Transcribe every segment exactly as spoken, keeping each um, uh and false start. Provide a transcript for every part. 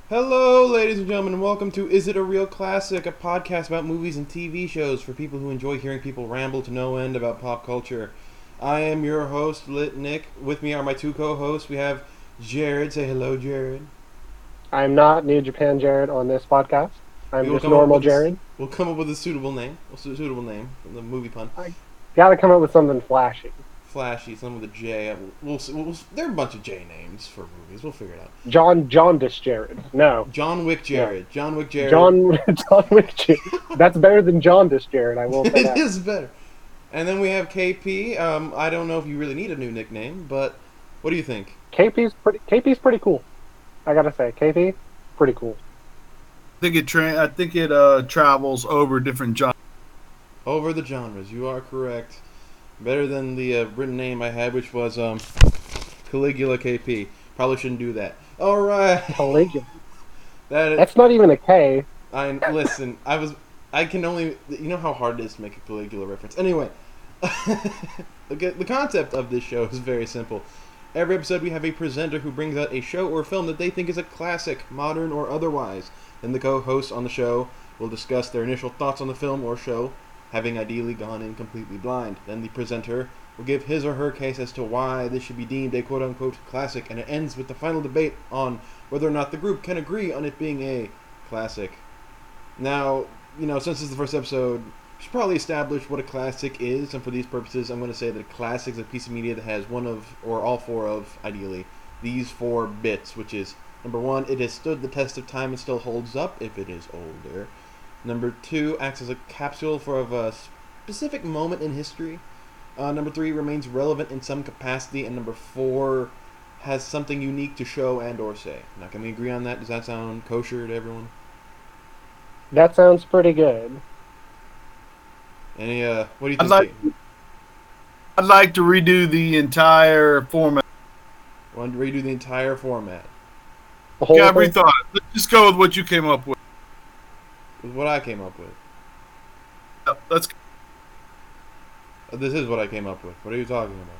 Hello, ladies and gentlemen, and welcome to Is It a Real Classic, a podcast about movies and T V shows for people who enjoy hearing people ramble to no end about pop culture. I am your host, Lit Nick. With me are my two co-hosts. We have Jared. Say hello, Jared. I'm not New Japan Jared on this podcast. We I'm will just come up normal with a, s- Jared. we'll come up with a suitable name, a su- suitable name from the movie pun. I gotta come up with something flashy. Flashy, something with a J. We'll, we'll, we'll, there are a bunch of J names for movies. We'll figure it out. John Jaundice Jared. No. John Wick, Jared. John Wick, Jared. John John Wick Jared. That's better than Jaundice Jared, I will say It that. is better. And then we have K P. Um, I don't know if you really need a new nickname, but what do you think? K P's pretty K P's pretty cool. I gotta say, K P, pretty cool. I think it tra- I think it uh, travels over different genres. Over the genres, you are correct. Better than the uh, written name I had, which was um, Caligula K P. Probably shouldn't do that. All right. Caligula. That is, That's not even a K. I listen. I was. I can only. You know how hard it is to make a Caligula reference. Anyway, the the concept of this show is very simple. Every episode, we have a presenter who brings out a show or film that they think is a classic, modern or otherwise. Then the co-hosts on the show will discuss their initial thoughts on the film or show, having ideally gone in completely blind. Then the presenter will give his or her case as to why this should be deemed a quote-unquote classic, and it ends with the final debate on whether or not the group can agree on it being a classic. Now, you know, since this is the first episode, we should probably establish what a classic is, and for these purposes, I'm going to say that a classic is a piece of media that has one of, or all four of, ideally, these four bits, which is, number one, it has stood the test of time and still holds up if it is older. Number two, acts as a capsule for of a specific moment in history. Uh, number three, remains relevant in some capacity. And number four, has something unique to show and or say. Now, can we agree on that? Does that sound kosher to everyone? That sounds pretty good. Any, uh, what do you I'd think? like Pete? I'd like to redo the entire format. Want to redo the entire format? The whole Yeah, thing? rethought it. Let's just go with what you came up with. With what I came up with. Yep, Let's Uh, This is what I came up with. What are you talking about?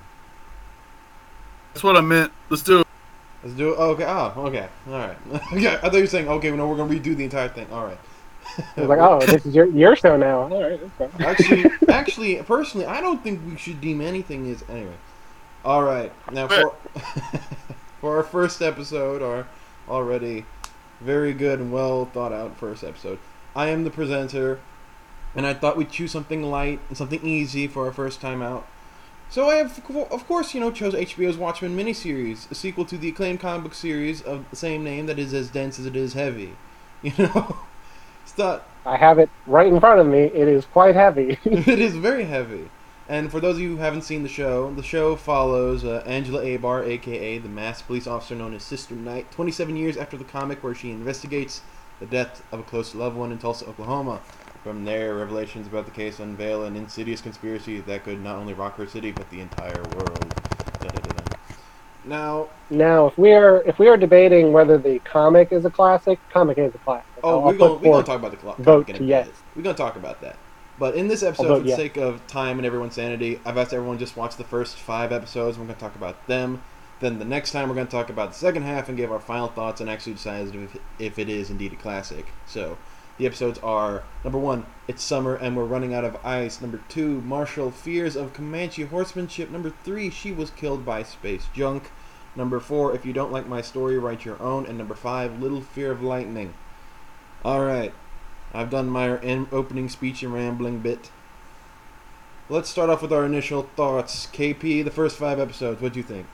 that's what I meant. Let's do it. Let's do it. Oh, okay. Oh, okay. All right. Okay. I thought you were saying, okay, no, we're gonna redo the entire thing. All right. I was like, oh, this is your your show now. All right, that's fine. actually, actually, personally, I don't think we should deem anything as anyway. All right. Now for for our first episode, our already very good and well thought out first episode, I am the presenter, and I thought we'd choose something light and something easy for our first time out. So I have, of course, you know, chose H B O's Watchmen miniseries, a sequel to the acclaimed comic book series of the same name that is as dense as it is heavy. You know, it's thought I have it right in front of me. It is quite heavy. it is very heavy. And for those of you who haven't seen the show, the show follows uh, Angela Abar, aka the masked police officer known as Sister Knight, twenty-seven years after the comic where she investigates the death of a close loved one in Tulsa, Oklahoma. From there, revelations about the case unveil an insidious conspiracy that could not only rock her city, but the entire world. Da-da-da-da. Now, Now, if we are if we are debating whether the comic is a classic, comic is a classic. oh, I'll we're put going we're going forth to talk about the clock. vote in a yes. bit. We're going to talk about that. But in this episode, vote for the yes. sake of time and everyone's sanity, I've asked everyone to just watch the first five episodes. We're going to talk about them. Then the next time, we're going to talk about the second half and give our final thoughts and actually decide if, if it is indeed a classic. So, the episodes are, number one, It's Summer and We're Running Out of Ice. Number two, Marshall Fears of Comanche Horsemanship. Number three, She Was Killed by Space Junk. Number four, If You Don't Like My Story, Write Your Own. And number five, Little Fear of Lightning. Alright, I've done my in- opening speech and rambling bit. Let's start off with our initial thoughts. K P, the first five episodes, what'd you think?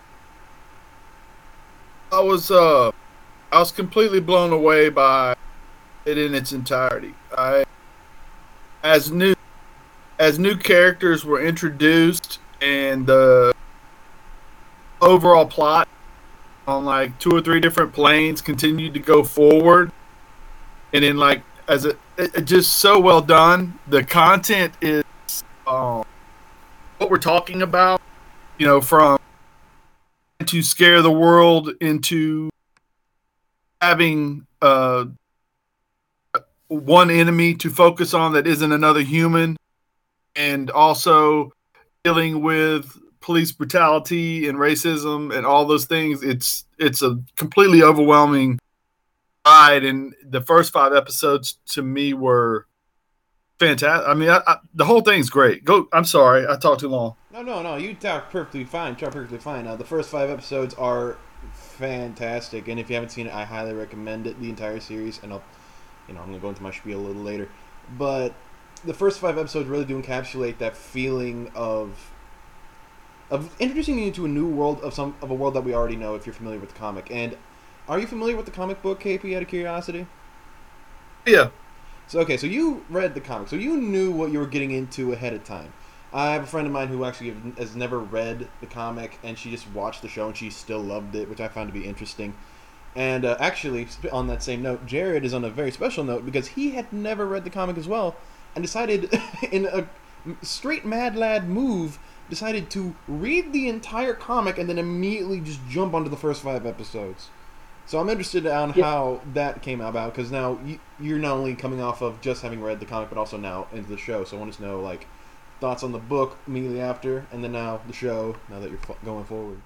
I was uh I was completely blown away by it in its entirety. I as new as new characters were introduced and the overall plot on like two or three different planes continued to go forward, and then like as it, it, it just so well done. The content is um, what we're talking about, you know, from to scare the world into having uh, one enemy to focus on that isn't another human, and also dealing with police brutality and racism and all those things. It's it's a completely overwhelming ride, and the first five episodes to me were fantastic. I mean, I, I, the whole thing's great. Go. I'm sorry, I talked too long. No, no, no. You talk perfectly fine. Talk perfectly fine. Uh, the first five episodes are fantastic, and if you haven't seen it, I highly recommend it. The entire series, and I'll, you know, I'm gonna go into my spiel a little later, but the first five episodes really do encapsulate that feeling of of introducing you into a new world of some of a world that we already know if you're familiar with the comic. And are you familiar with the comic book, K P? Out of curiosity. Yeah. So okay, so you read the comic, so you knew what you were getting into ahead of time. I have a friend of mine who actually has never read the comic, and she just watched the show, and she still loved it, which I found to be interesting. And uh, actually, on that same note, Jared is on a very special note because he had never read the comic as well, and decided, in a straight mad lad move, decided to read the entire comic and then immediately just jump onto the first five episodes. So I'm interested on Yeah. how that came about, because now you, you're not only coming off of just having read the comic, but also now into the show. So I want to know, like, thoughts on the book immediately after, and then now the show, now that you're f- going forward.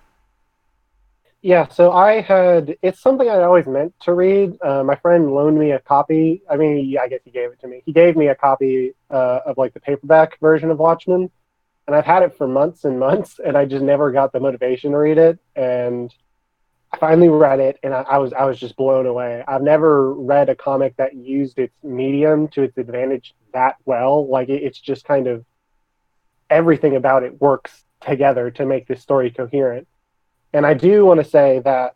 Yeah, so I had, it's something I always meant to read. Uh, my friend loaned me a copy. I mean, yeah, I guess he gave it to me. He gave me a copy uh, of like the paperback version of Watchmen, and I've had it for months and months, and I just never got the motivation to read it. And I finally read it, and I, I was I was just blown away. I've never read a comic that used its medium to its advantage that well. Like it, it's just kind of everything about it works together to make this story coherent. And I do want to say that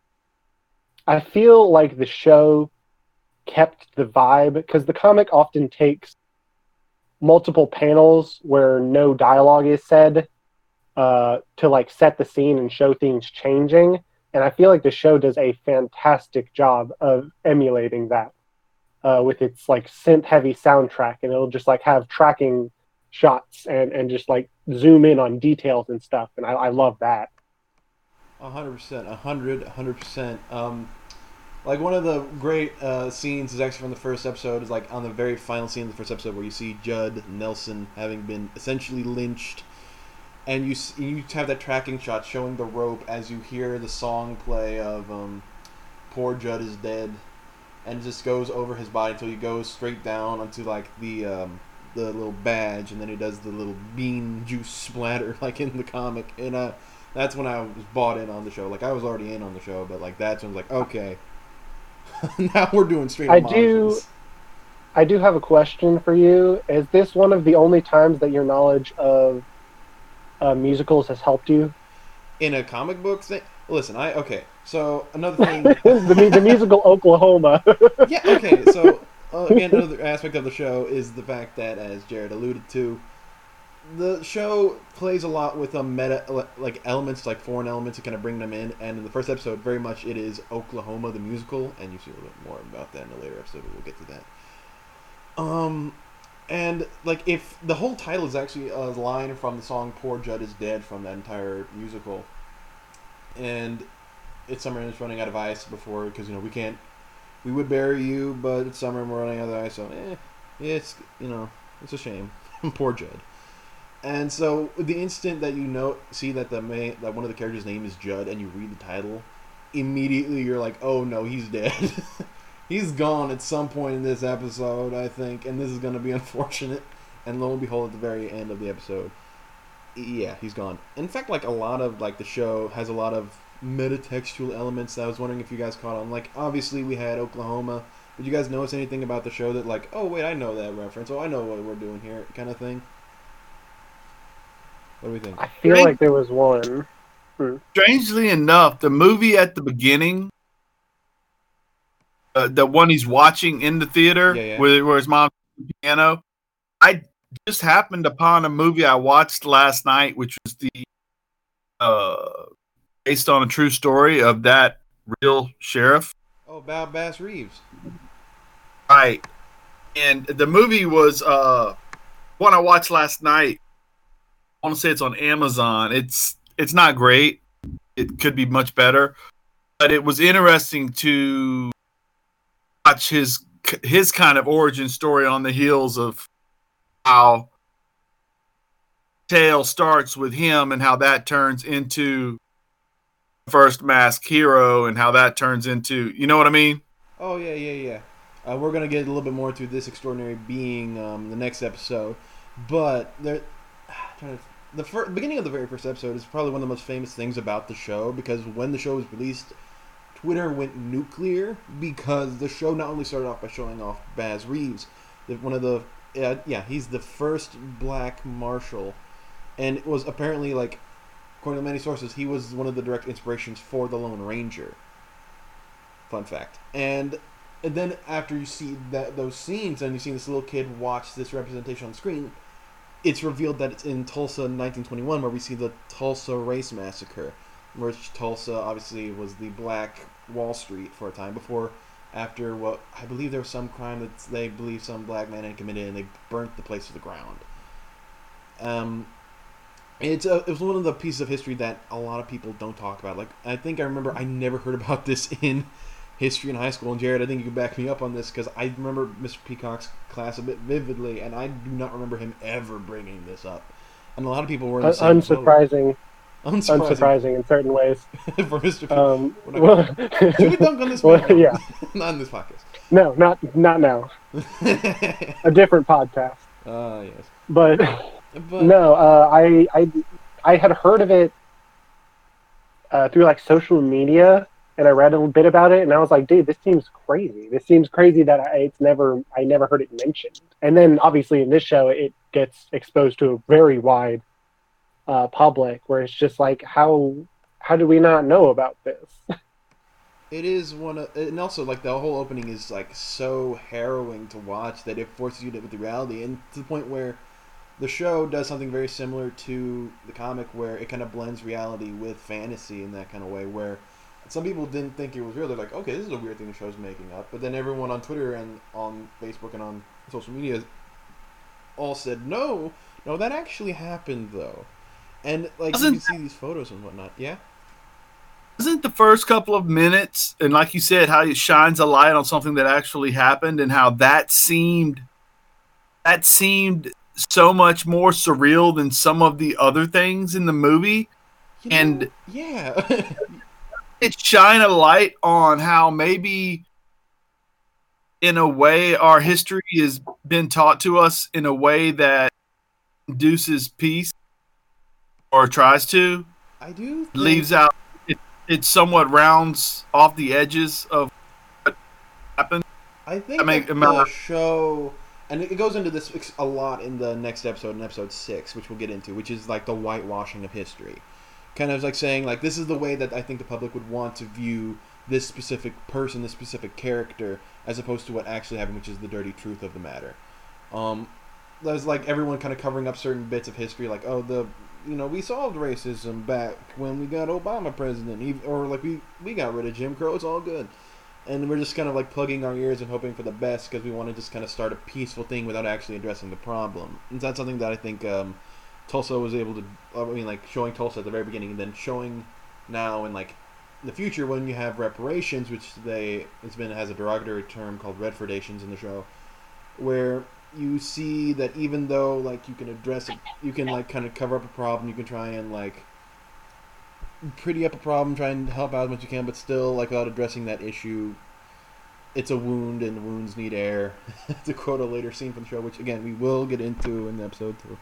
I feel like the show kept the vibe, because the comic often takes multiple panels where no dialogue is said uh, to like set the scene and show things changing. And I feel like the show does a fantastic job of emulating that uh, with its like synth heavy soundtrack, and it'll just like have tracking shots and, and just like zoom in on details and stuff. And I, I love that. A hundred percent, a hundred, a hundred percent. Um, like one of the great uh, scenes is actually from the first episode. Is like on the very final scene of the first episode where you see Judd Nelson having been essentially lynched, and you s- you have that tracking shot showing the rope as you hear the song play of um, "Poor Judd is Dead," and it just goes over his body until he goes straight down onto like the um, the little badge, and then he does the little bean juice splatter like in the comic, and uh. That's when I was bought in on the show. Like, I was already in on the show, but, like, that's when I was like, okay. Now we're doing straight I homages. do, I do have a question for you. Is this one of the only times that your knowledge of uh, musicals has helped you? In a comic book thing? Listen, I... Okay, so another thing... the, mu- the musical Oklahoma. yeah, okay, so, uh, again, another aspect of the show is the fact that, as Jared alluded to, the show plays a lot with a meta, like elements, like foreign elements, to kind of bring them in. And in the first episode, very much it is Oklahoma the musical, and you see a little bit more about that in a later episode, but we'll get to that. Um, and like if the whole title is actually a line from the song "Poor Judd is Dead" from that entire musical, and it's summer and it's running out of ice before, because you know we can't, we would bury you, but it's summer and we're running out of ice, so eh, it's you know it's a shame. Poor Judd. And so, the instant that you know, see that the main, that one of the characters' name is Judd, and you read the title, immediately you're like, "Oh no, he's dead. He's gone at some point in this episode, I think, and this is going to be unfortunate." And lo and behold, at the very end of the episode, yeah, he's gone. In fact, like a lot of like the show has a lot of metatextual elements that I was wondering if you guys caught on. Like, obviously, we had Oklahoma. Did you guys notice anything about the show that like, oh wait, I know that reference. Oh, I know what we're doing here, kind of thing? What do we think? I feel like there was one. Hmm. Strangely enough, the movie at the beginning, uh, the one he's watching in the theater, Yeah, yeah. Where, where his mom's playing the piano, I just happened upon a movie I watched last night, which was the uh, based on a true story of that real sheriff. Oh, about Bass Reeves. Right. And the movie was uh, one I watched last night. I want to say it's on Amazon. It's it's not great. It could be much better, but it was interesting to watch his his kind of origin story on the heels of how tale starts with him and how that turns into First Masked Hero and how that turns into, you know what I mean? Oh yeah, yeah, yeah. Uh, we're gonna get a little bit more to this extraordinary being um, in the next episode, but there, trying to, the fir- beginning of the very first episode is probably one of the most famous things about the show because when the show was released, Twitter went nuclear because the show not only started off by showing off Baz Reeves, the- one of the uh, yeah he's the first black marshal, and it was apparently like according to many sources he was one of the direct inspirations for the Lone Ranger. Fun fact. And and then after you see that those scenes and you see this little kid watch this representation on the screen, it's revealed that it's in Tulsa in nineteen twenty-one where we see the Tulsa Race Massacre, which Tulsa obviously was the Black Wall Street for a time before, after what I believe there was some crime that they believe some black man had committed and they burnt the place to the ground. Um, it's a, it was one of the pieces of history that a lot of people don't talk about. Like I think I remember I never heard about this in history in high school. And Jared, I think you can back me up on this because I remember Mister Peacock's class a bit vividly, and I do not remember him ever bringing this up. And a lot of people were in the Un- same unsurprising, boat. Unsurprising. unsurprising in certain ways. For Mister P. Um, We're not well, gonna- Should we dunk on this well, man? No. yeah. Not in this podcast. No, not not now. A different podcast. Ah, yes. But, But no, uh, I I I had heard of it uh, through like social media, and I read a little bit about it, and I was like, dude, this seems crazy. This seems crazy that I, it's never I never heard it mentioned. And then obviously in this show, it gets exposed to a very wide uh, public, where it's just like, how how do we not know about this? it is one of, and also like the whole opening is like so harrowing to watch that it forces you to with the reality, and to the point where the show does something very similar to the comic, where it kind of blends reality with fantasy in that kind of way. Where some people didn't think it was real; they're like, "Okay, this is a weird thing the show's making up." But then everyone on Twitter and on Facebook and on social media all said, "No, no, that actually happened, though." And like you Doesn't- can see these photos and whatnot. Yeah. Isn't the first couple of minutes, and like you said, how it shines a light on something that actually happened, and how that seemed that seemed so much more surreal than some of the other things in the movie. You know, And- yeah. It shine a light on how maybe in a way our history has been taught to us in a way that induces peace or tries to, I do think, leaves out it, it somewhat rounds off the edges of what happened. I think I mean, that am the I- show, and it goes into this ex- a lot in the next episode, in episode six, which we'll get into, which is like the whitewashing of history. Kind of like saying, like, this is the way that I think the public would want to view this specific person, this specific character, as opposed to what actually happened, which is the dirty truth of the matter. Um, there's like everyone kind of covering up certain bits of history, like, oh, the, you know, we solved racism back when we got Obama president, Ev- or like we, we got rid of Jim Crow, it's all good. And we're just kind of like plugging our ears and hoping for the best because we want to just kind of start a peaceful thing without actually addressing the problem. And that's something that I think um, Tulsa was able to, I mean, like showing Tulsa at the very beginning and then showing now in like the future when you have reparations, which they, it's been, has a derogatory term called Redfordations in the show, where you see that even though like you can address it, you can like kind of cover up a problem, you can try and like pretty up a problem, try and help out as much as you can, but still, like, without addressing that issue, it's a wound, and wounds need air. To quote a later scene from the show, which, again, we will get into in episode two.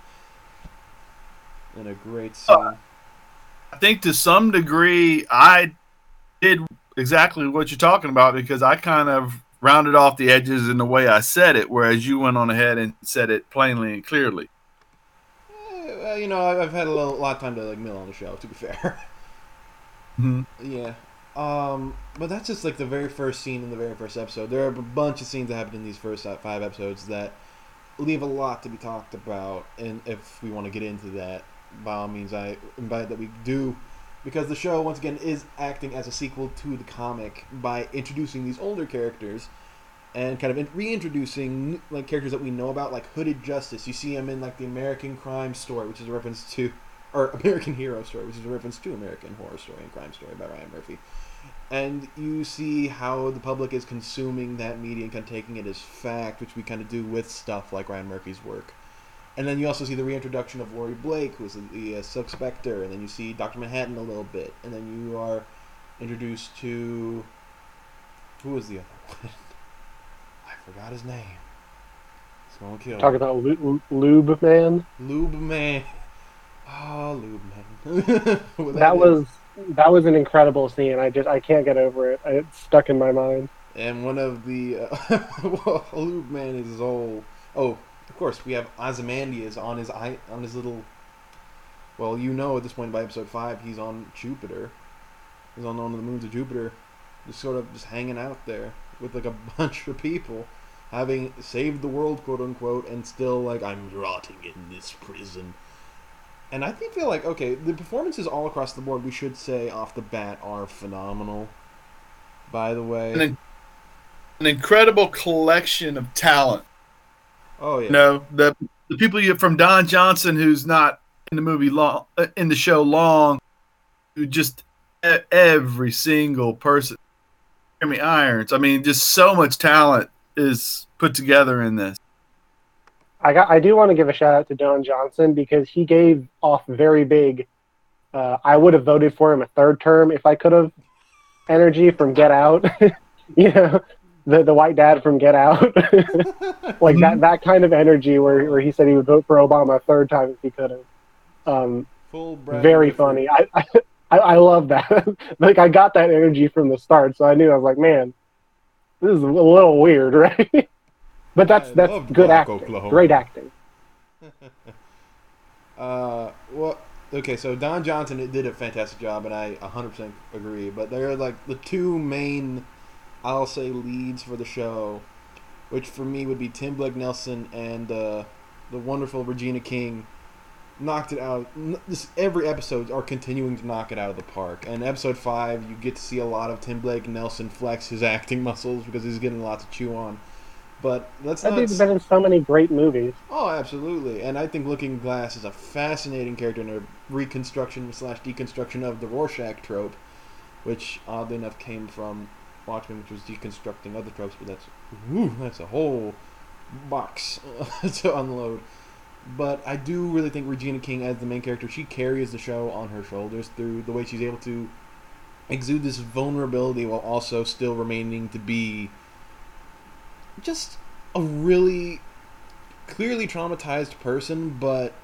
In a great scene. Uh, I think to some degree I did exactly what you're talking about because I kind of rounded off the edges in the way I said it, whereas you went on ahead and said it plainly and clearly. Eh, well, you know, I've I've had a little, lot of time to, like, mill on the show, to be fair. Mm-hmm. Yeah. Um, but that's just, like, the very first scene in the very first episode. There are a bunch of scenes that happen in these first uh, five episodes that leave a lot to be talked about, and if we want to get into that, by all means, I invite that we do, because the show, once again, is acting as a sequel to the comic by introducing these older characters and kind of in- reintroducing like characters that we know about, like Hooded Justice. You see him in like the American Crime Story, which is a reference to, or American Hero Story, which is a reference to American Horror Story and Crime Story by Ryan Murphy. And you see how the public is consuming that media and kind of taking it as fact, which we kind of do with stuff like Ryan Murphy's work. And then you also see the reintroduction of Laurie Blake, who's the uh, Silk Spectre, and then you see Doctor Manhattan a little bit, and then you are introduced to who was the other one? I forgot his name. It's gonna kill. Talk about Lu- Lube Man. Lube Man. Oh, Lube Man. Well, That is- was that was an incredible scene. I just I can't get over it. It's stuck in my mind. And one of the uh, well, Lube Man is his whole. Oh, of course, we have Ozymandias on his eye on his little. Well, you know, at this point by episode five, he's on Jupiter. He's on one of the moons of Jupiter, just sort of just hanging out there with like a bunch of people, having saved the world, quote unquote, and still like I'm rotting in this prison. And I think feel like okay, the performances all across the board, we should say off the bat, are phenomenal. By the way, An, an incredible collection of talent. oh yeah, You know, the the people you from Don Johnson, who's not in the movie long, uh, in the show long, who just e- every single person. Jeremy Irons. I mean, just so much talent is put together in this. I got I do want to give a shout out to Don Johnson because he gave off very big. Uh, I would have voted for him a third term if I could have. Energy from Get Out, you know, the the white dad from Get Out, like that that kind of energy where where he said he would vote for Obama a third time if he could have. Um, full Brad very Whitford. funny. I, I I love that. Like I got that energy from the start, so I knew I was like, man, this is a little weird, right? But that's I that's love good Black acting, Oklahoma. great acting. Uh, well, okay, so Don Johnson did a fantastic job, and I one hundred percent agree. But they're like the two main, I'll say, leads for the show, which for me would be Tim Blake Nelson and uh, the wonderful Regina King. Knocked it out. N- This every episode are continuing to knock it out of the park. And episode five, you get to see a lot of Tim Blake Nelson flex his acting muscles because he's getting a lot to chew on. But let's That not. dude's been in so many great movies. Oh, absolutely. And I think Looking Glass is a fascinating character in a reconstruction slash deconstruction of the Rorschach trope, which oddly enough came from Watchmen, which was deconstructing other tropes, but that's whew, that's a whole box to unload. But I do really think Regina King, as the main character, she carries the show on her shoulders through the way she's able to exude this vulnerability while also still remaining to be just a really clearly traumatized person, but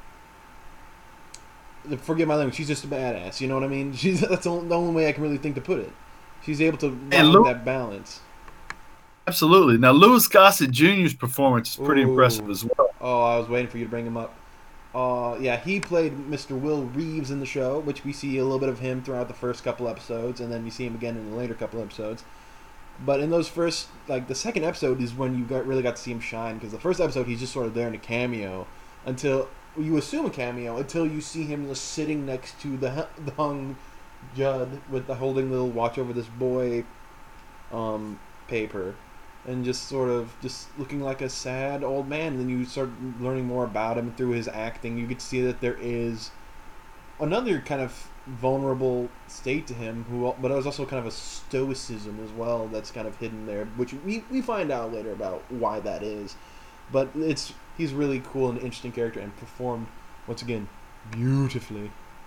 forgive my language, she's just a badass. You know what I mean? She's that's the only way I can really think to put it. She's able to find Lou- that balance. Absolutely. Now, Louis Gossett Junior's performance is pretty Ooh. impressive as well. Oh, I was waiting for you to bring him up. Uh, yeah, he played Mister Will Reeves in the show, which we see a little bit of him throughout the first couple episodes, and then you see him again in the later couple episodes. But in those first, like the second episode is when you got really got to see him shine, because the first episode he's just sort of there in a cameo until you assume a cameo until you see him just sitting next to the hu- the hung Judd with the holding little watch over this boy um, paper. And just sort of just looking like a sad old man. And then you start learning more about him through his acting. You get to see that there is another kind of vulnerable state to him, who, but there's also kind of a stoicism as well that's kind of hidden there, which we, we find out later about why that is. But it's he's really cool and interesting character and performed, once again, beautifully.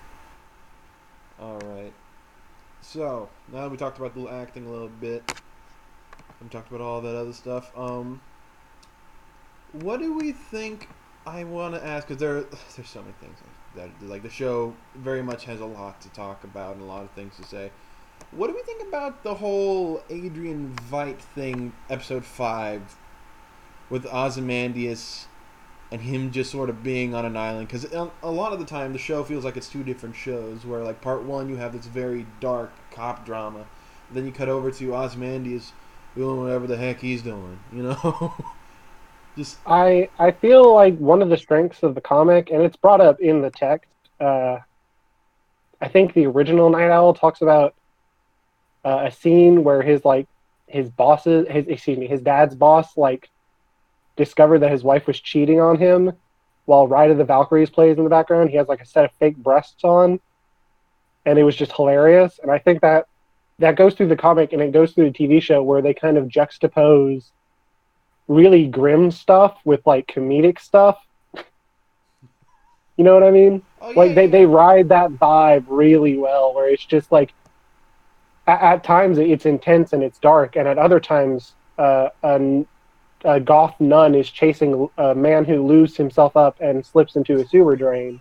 Alright. So, now that we talked about the acting a little bit, we talked about all that other stuff. Um, what do we think? I want to ask because there, there's so many things that like the show very much has a lot to talk about and a lot of things to say. What do we think about the whole Adrian Veidt thing, episode five, with Ozymandias and him just sort of being on an island? Because a lot of the time the show feels like it's two different shows. Where like part one you have this very dark cop drama, then you cut over to Ozymandias doing whatever the heck he's doing, you know? Just I I feel like one of the strengths of the comic, and it's brought up in the text. Uh, I think the original Night Owl talks about uh, a scene where his like his bosses, his excuse me, his dad's boss, like discovered that his wife was cheating on him, while Ride of the Valkyries plays in the background. He has like a set of fake breasts on, and it was just hilarious. And I think that that goes through the comic and it goes through the T V show where they kind of juxtapose really grim stuff with like comedic stuff. You know what I mean? oh, yeah, Like they, yeah. they ride that vibe really well where it's just like at, at times it's intense and it's dark, and at other times, uh, an, a goth nun is chasing a man who loses himself up and slips into a sewer drain.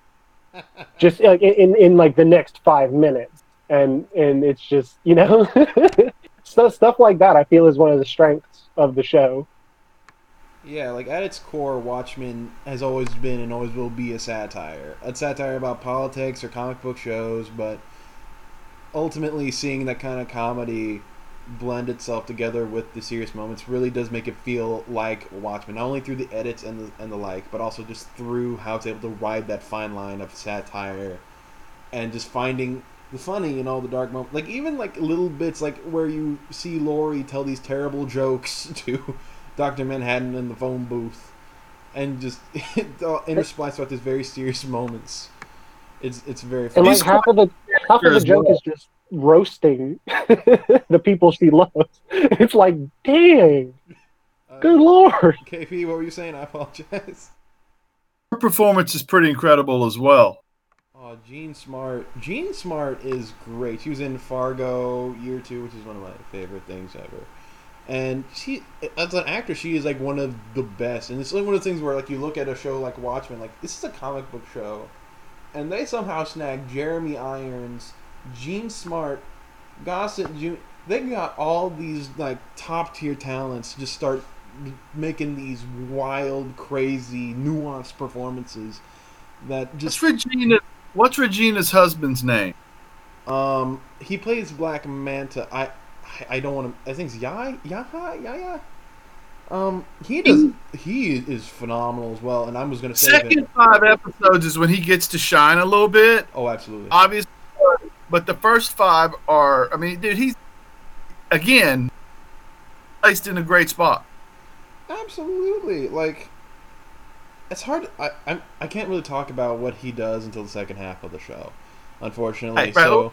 Just like in, in like the next five minutes, and and it's just, you know, stuff stuff like that. I feel is one of the strengths of the show. Yeah, like at its core, Watchmen has always been and always will be a satire. A satire about politics or comic book shows, but ultimately seeing that kind of comedy blend itself together with the serious moments really does make it feel like Watchmen, not only through the edits and the, and the like, but also just through how it's able to ride that fine line of satire and just finding the funny in all the dark moments. Like, even like little bits like where you see Laurie tell these terrible jokes to Doctor Manhattan in the phone booth, and just interspliced throughout these very serious moments. It's it's very funny. And like half of the half of the joke is just roasting the people she loves. It's like, dang, uh, good lord. K P, what were you saying? I apologize. Her performance is pretty incredible as well. Oh, Jean Smart. Jean Smart is great. She was in Fargo Year Two, which is one of my favorite things ever. And she, as an actor, she is like one of the best. And it's like one of the things where, like, you look at a show like Watchmen, like, this is a comic book show, and they somehow snag Jeremy Irons, Jean Smart, Gossett Junior They got all these like top tier talents to just start making these wild, crazy, nuanced performances that just. What's Regina? What's Regina's husband's name? Um, he plays Black Manta. I. I don't want to. I think it's Yaya. Yaya. Yaya. Um, he does. He is phenomenal as well. And I was going to say, second that, five episodes is when he gets to shine a little bit. Oh, absolutely. Obviously, but the first five are. I mean, dude, he's again placed in a great spot. Absolutely. Like, it's hard. I I I can't really talk about what he does until the second half of the show, unfortunately. Hey, so.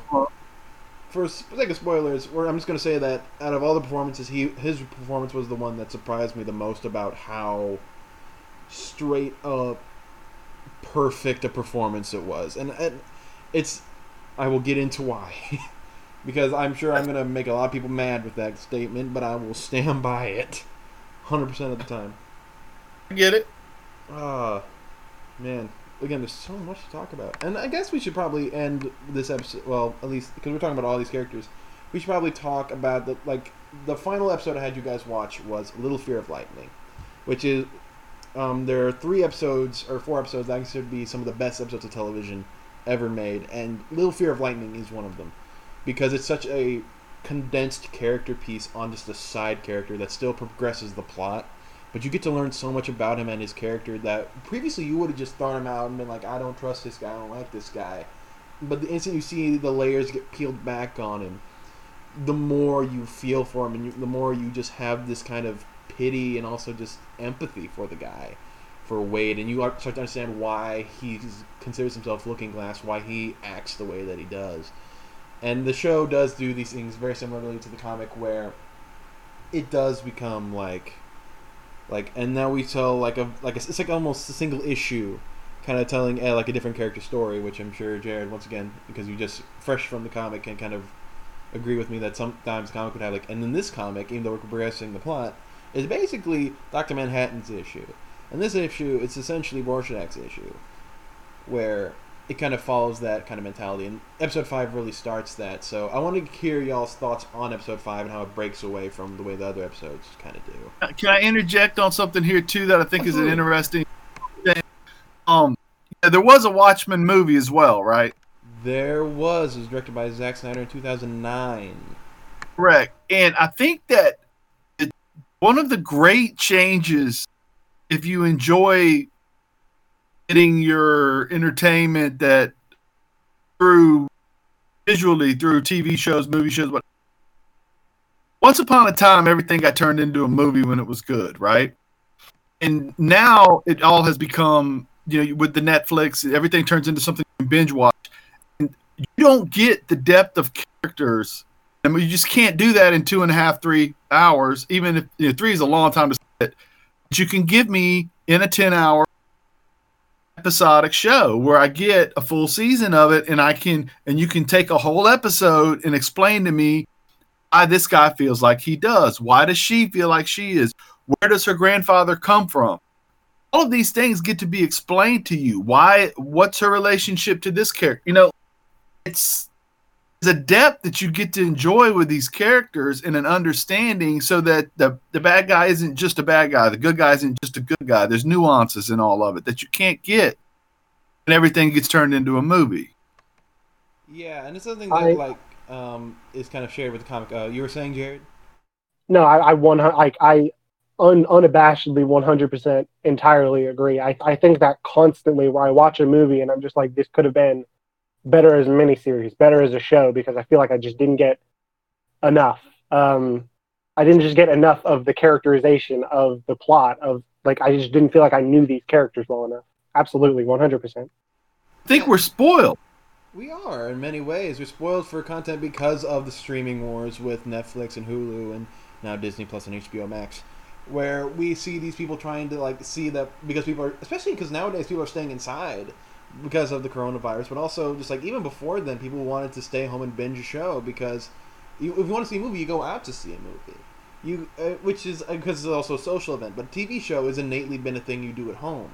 For sake of spoilers, I'm just going to say that out of all the performances, he his performance was the one that surprised me the most about how straight up perfect a performance it was. And, and it's, I will get into why. Because I'm sure I'm going to make a lot of people mad with that statement, but I will stand by it one hundred percent of the time. I get it. Ah, uh, man. Again, there's so much to talk about. And I guess we should probably end this episode, well, at least, because we're talking about all these characters, we should probably talk about, the like, the final episode I had you guys watch was Little Fear of Lightning, which is, um, there are three episodes, or four episodes that I consider to be some of the best episodes of television ever made, and Little Fear of Lightning is one of them, because it's such a condensed character piece on just a side character that still progresses the plot. But you get to learn so much about him and his character that previously you would have just thrown him out and been like, I don't trust this guy, I don't like this guy. But the instant you see the layers get peeled back on him, the more you feel for him, and you, the more you just have this kind of pity and also just empathy for the guy, for Wade. And you start to understand why he considers himself Looking Glass, why he acts the way that he does. And the show does do these things very similarly to the comic, where it does become like... Like, and now we tell like a like a, it's like almost a single issue, kind of telling eh, like a different character story, which I'm sure Jared, once again, because you just fresh from the comic, can kind of agree with me that sometimes comic would have like, and in this comic, even though we're progressing the plot, is basically Doctor Manhattan's issue, and this issue it's essentially Rorschach's issue, where it kind of follows that kind of mentality, and episode five really starts that. So I want to hear y'all's thoughts on episode five and how it breaks away from the way the other episodes kind of do. Can I interject on something here too that I think Absolutely. is an interesting thing? Um, yeah, there was a Watchmen movie as well, right? There was. It was directed by Zack Snyder in two thousand nine. Correct, and I think that it, one of the great changes, if you enjoy getting your entertainment that through visually through T V shows, movie shows, but once upon a time everything got turned into a movie when it was good, right? And now it all has become, you know, with the Netflix, everything turns into something you can binge watch. And you don't get the depth of characters. I mean, you just can't do that in two and a half, three hours, even if, you know, three is a long time to sit. But you can give me in a ten hour episodic show where I get a full season of it, and I can and you can take a whole episode and explain to me why this guy feels like he does. Why does she feel like she is? Where does her grandfather come from? All of these things get to be explained to you. Why? What's her relationship to this character? You know, it's there's a depth that you get to enjoy with these characters and an understanding, so that the the bad guy isn't just a bad guy, the good guy isn't just a good guy. There's nuances in all of it that you can't get, and everything gets turned into a movie. Yeah, and it's something that I, like um, is kind of shared with the comic. Uh, you were saying, Jared? No, I, I one like I un, unabashedly one hundred percent entirely agree. I I think that constantly where I watch a movie and I'm just like, this could have been better as a miniseries, better as a show, because I feel like I just didn't get enough. Um, I didn't just get enough of the characterization of the plot of like I just didn't feel like I knew these characters well enough. Absolutely, one hundred percent. I think we're spoiled. We are, in many ways. We're spoiled for content because of the streaming wars with Netflix and Hulu and now Disney Plus and H B O Max, where we see these people trying to like see that, because people are, especially because nowadays people are staying inside because of the coronavirus, but also just like even before then, people wanted to stay home and binge a show because you, if you want to see a movie, you go out to see a movie. You, uh, which is because it's also a social event, but a T V show has innately been a thing you do at home.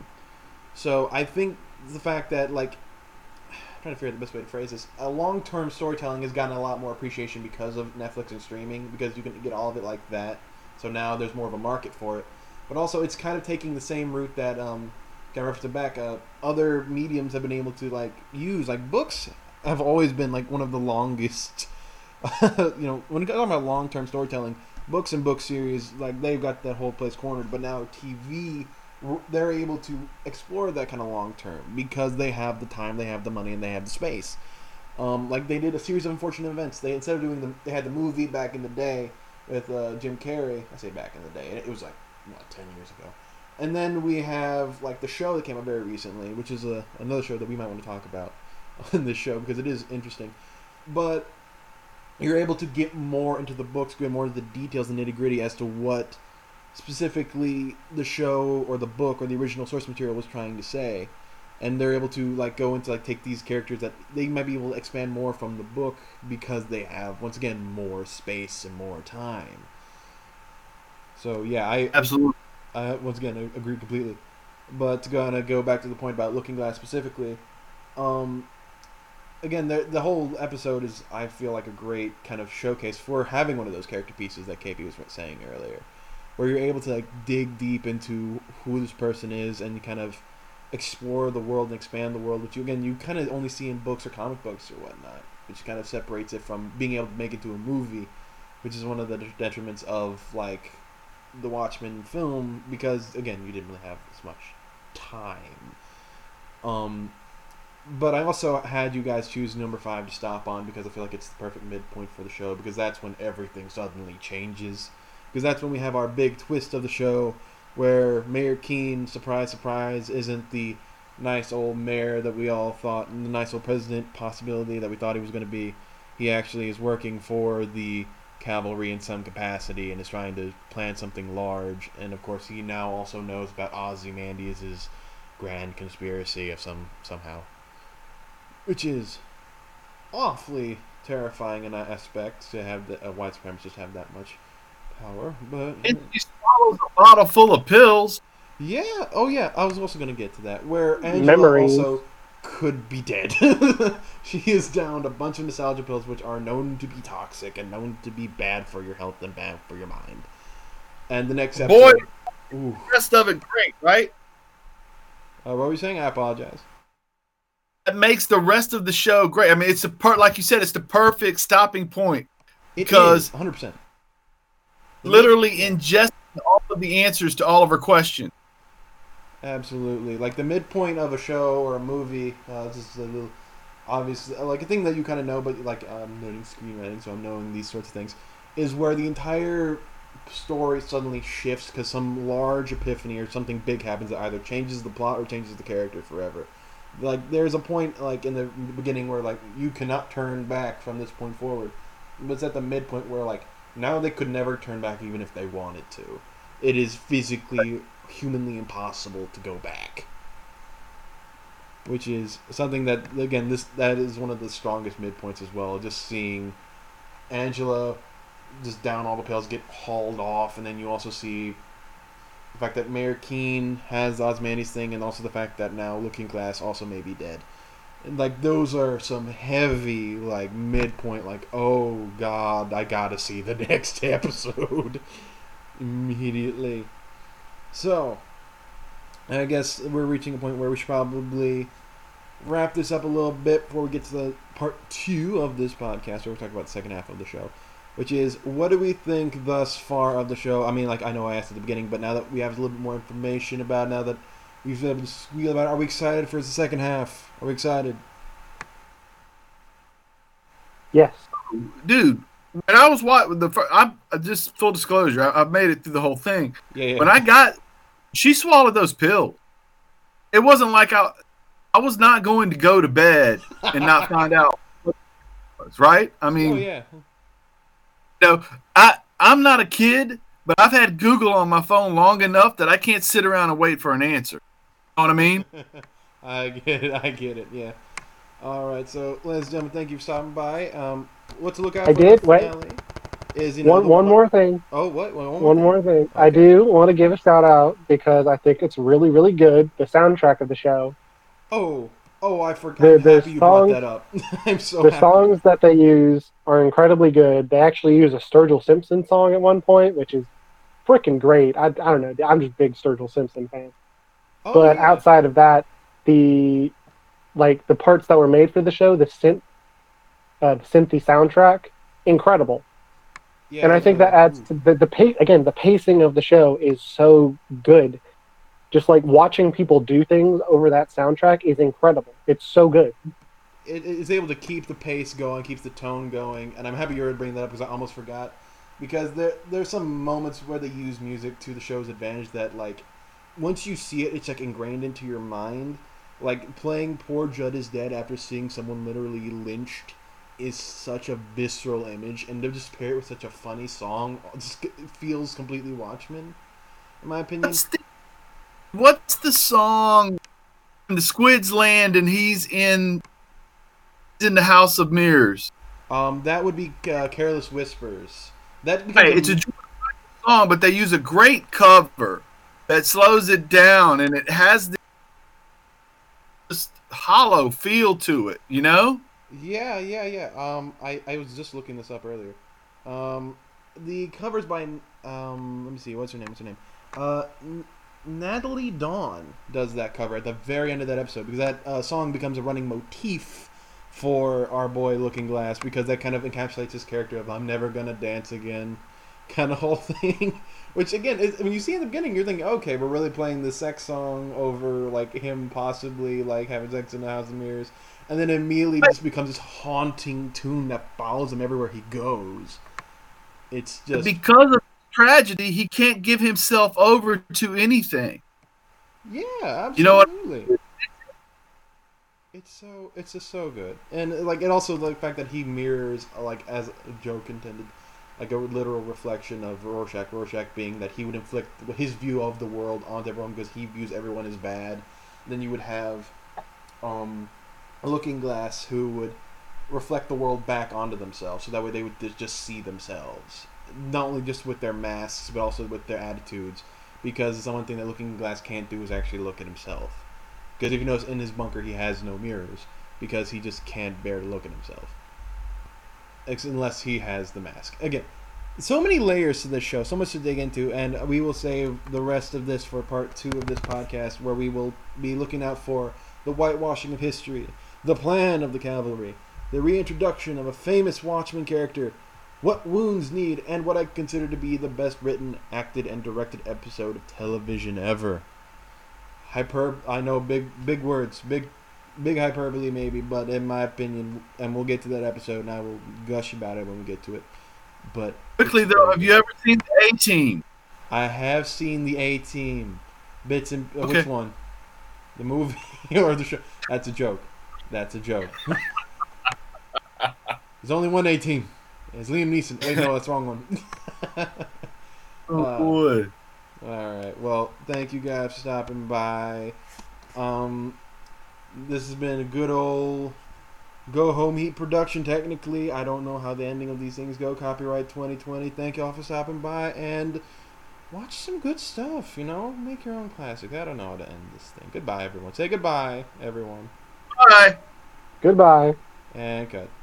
So I think the fact that like trying to figure out the best way to phrase this. A long-term storytelling has gotten a lot more appreciation because of Netflix and streaming, because you can get all of it like that. So now there's more of a market for it. But also, it's kind of taking the same route that, um, kind of reference it back, uh, other mediums have been able to like use. Like books have always been like one of the longest. you know, when you talk about long-term storytelling, books and book series, like they've got that whole place cornered. But now T V, they're able to explore that kind of long term because they have the time, they have the money, and they have the space. Um, like they did a series of unfortunate events. They instead of doing the, they had the movie back in the day with uh, Jim Carrey. I say back in the day, it was like what ten years ago. And then we have like the show that came out very recently, which is a, another show that we might want to talk about on this show because it is interesting. But you're able to get more into the books, get more into the details, the nitty gritty as to what specifically the show or the book or the original source material was trying to say, and they're able to like go into like take these characters that they might be able to expand more from the book because they have once again more space and more time. So yeah, I absolutely I once again I agree completely. But to go and go back to the point about Looking Glass specifically, um, again the the whole episode is I feel like a great kind of showcase for having one of those character pieces that K P was saying earlier, where you're able to like dig deep into who this person is and kind of explore the world and expand the world, which you again you kind of only see in books or comic books or whatnot, which kind of separates it from being able to make it to a movie, which is one of the detriments of like the Watchmen film, because again you didn't really have as much time. Um, but I also had you guys choose number five to stop on because I feel like it's the perfect midpoint for the show, because that's when everything suddenly changes. Because that's when we have our big twist of the show, where Mayor Keen, surprise, surprise, isn't the nice old mayor that we all thought, and the nice old president possibility that we thought he was going to be. He actually is working for the cavalry in some capacity and is trying to plan something large. And of course, he now also knows about Ozymandias' grand conspiracy of some somehow, which is awfully terrifying in that aspect to have the, a white supremacist have that much power. But and he swallows a bottle full of pills. Yeah. Oh, yeah. I was also going to get to that, where Angela Memories. also could be dead. She is downed a bunch of nostalgia pills, which are known to be toxic and known to be bad for your health and bad for your mind. And the next episode, boy, ooh. The rest of it great, right? Uh, what were you saying? I apologize. It makes the rest of the show great. I mean, it's a part, like you said, it's the perfect stopping point. It because is, one hundred percent. Literally ingesting all of the answers to all of her questions. Absolutely. Like the midpoint of a show or a movie, uh, this is a little obvious, like a thing that you kind of know, but like I'm learning screenwriting, so I'm knowing these sorts of things, is where the entire story suddenly shifts because some large epiphany or something big happens that either changes the plot or changes the character forever. Like there's a point like in the beginning where like you cannot turn back from this point forward, but it's at the midpoint where like now they could never turn back even if they wanted to. It is physically, humanly impossible to go back. which is something that, again, this that is one of the strongest midpoints as well. Just seeing Angela just down all the pails, get hauled off, and then you also see the fact that Mayor Keen has the Ozymandias thing, and also the fact that now Looking Glass also may be dead. And, like, those are some heavy, like, midpoint, like, oh, God, I gotta see the next episode immediately. So, I guess we're reaching a point where we should probably wrap this up a little bit before we get to the part two of this podcast, where we're talking about the second half of the show. Which is, what do we think thus far of the show? I mean, like, I know I asked at the beginning, but now that we have a little bit more information about it, now that we've been able to squeal about it, are we excited for the second half? Are we excited? Yes. Dude, when I was watching the first, I'm just full disclosure, I, I've made it through the whole thing. Yeah, yeah. When I got, she swallowed those pills. It wasn't like I, I was not going to go to bed and not find out what it was, right? I mean, oh, yeah. You know, I, I'm not a kid, but I've had Google on my phone long enough that I can't sit around and wait for an answer. You know what I mean? I get it. I get it. Yeah. All right. So, ladies and gentlemen, thank you for stopping by. Um, what to look out I for did. the Wait. finale is, you know, One the- one more thing. Oh, what? One, one, One more thing. I do want to give a shout out because I think it's really, really good. The soundtrack of the show. Oh, oh, I forgot. The- I'm the happy you brought songs- that up. I'm so The happy. songs that they use are incredibly good. They actually use a Sturgill Simpson song at one point, which is freaking great. I, I don't know. I'm just a big Sturgill Simpson fan. Oh, But yeah. outside of that, the like the parts that were made for the show, the synth, uh, the synthy soundtrack, incredible. Yeah, And I think that adds to the the pace. Again, the pacing of the show is so good. Just like watching people do things over that soundtrack is incredible. It's so good. It is able to keep the pace going, keeps the tone going, and I'm happy you were bringing that up because I almost forgot. Because there there's some moments where they use music to the show's advantage that, like, once you see it, it's like ingrained into your mind. Like playing "Poor Judd is Dead" after seeing someone literally lynched is such a visceral image, and to just pair it with such a funny song just it feels completely Watchmen, in my opinion. What's the, what's the song? The Squids land and he's in he's in the House of Mirrors. Um, that would be uh, "Careless Whispers." That Hey, becomes it's a George Michael song, but they use a great cover that slows it down and it has this just hollow feel to it, you know? Yeah, yeah, yeah. Um, I, I was just looking this up earlier. Um, the covers by um, let me see, what's her name? What's her name? Uh, N- Natalie Dawn does that cover at the very end of that episode because that uh, song becomes a running motif for our boy Looking Glass because that kind of encapsulates his character of "I'm never gonna dance again," kind of whole thing. Which again, is, when you see in the beginning, you're thinking, okay, we're really playing the sex song over like him possibly like having sex in the House of Mirrors. And then immediately just becomes this haunting tune that follows him everywhere he goes. It's just Because of tragedy, he can't give himself over to anything. yeah, absolutely. You know what? It's so it's just so good, and like it also the fact that he mirrors like as a joke intended, like a literal reflection of Rorschach. Rorschach being that he would inflict his view of the world onto everyone because he views everyone as bad. Then you would have, um. a Looking Glass who would reflect the world back onto themselves, so that way they would just see themselves, not only just with their masks, but also with their attitudes. Because the one thing that Looking Glass can't do is actually look at himself. Because if you notice, in his bunker he has no mirrors, because he just can't bear to look at himself, unless he has the mask. Again, so many layers to this show, so much to dig into, and we will save the rest of this for part two of this podcast, where we will be looking out for the whitewashing of history, the plan of the cavalry, the reintroduction of a famous Watchmen character, what wounds need, and what I consider to be the best written, acted, and directed episode of television ever. Hyper, I know, big, big words, big, big hyperbole maybe, but in my opinion, and we'll get to that episode, and I will gush about it when we get to it. But Quickly though, have you ever seen the A-Team? I have seen the A-Team bits and uh, Okay. which one? The movie or the show? That's a joke. That's a joke. There's only one A-Team. It's Liam Neeson. Wait, no, that's the wrong one. Oh Uh, boy. All right. Well, thank you guys for stopping by. Um, this has been a good old Go Home Heat production. Technically, I don't know how the ending of these things go. Copyright twenty twenty. Thank y'all for stopping by and watch some good stuff. You know, make your own classic. I don't know how to end this thing. Goodbye, everyone. Say goodbye, everyone. Bye. Goodbye. And cut.